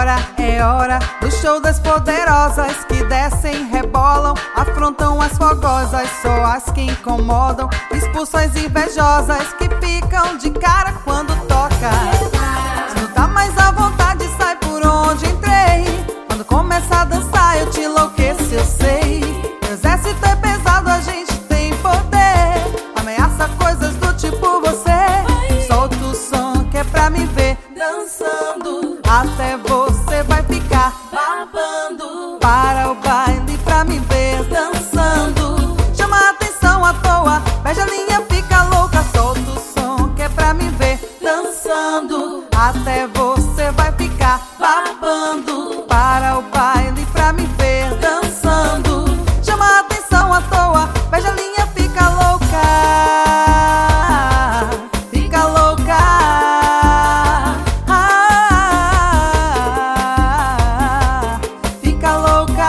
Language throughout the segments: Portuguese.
agora é hora do show das poderosas que descem, rebolam, afrontam as fogosas, só as que incomodam, expulsam as invejosas que ficam de cara quando toca. Se não tá mais à vontade, sai por onde entrei. Quando começa a dançar eu te enlouqueço, eu sei. O exército é pesado, a gente tem poder, ameaça coisas do tipo você. Solta o som que é pra me ver dançando, até você vai ficar babando. Para o baile pra me ver dançando, chama a atenção à toa, beija a linha, fica louca. Solta o som que é pra me ver dançando, até você vai ficar babando. Para o baile pra me ver dançando, chama a atenção à toa, beija a linha, fica louca. Fica louca. Fica louca.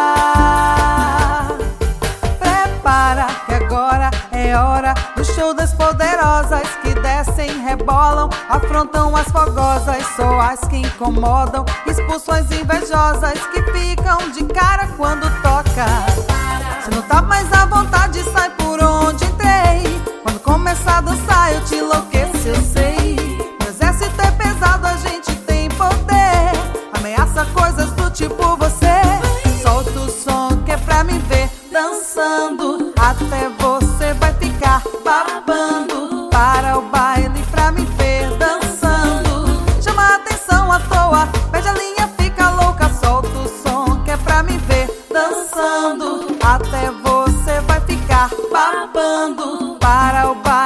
Prepara que agora é hora do show das poderosas que descem, rebolam, afrontam as fogosas, só as que incomodam, expulsam as invejosas que ficam de cara quando toca. Se não tá mais à vontade, sai por onde entrei. Quando começar a dançar eu te enlouqueço, eu sei. O exército é pesado, a gente tem poder, ameaça coisas do tipo você. Solta o som que é pra me ver dançando, até você vai ficar babando. Para o baile pra me ver dançando, chama a atenção à toa, beija a linha, fica louca. Solta o som que é pra me ver dançando, até você vai ficar babando. Para o baile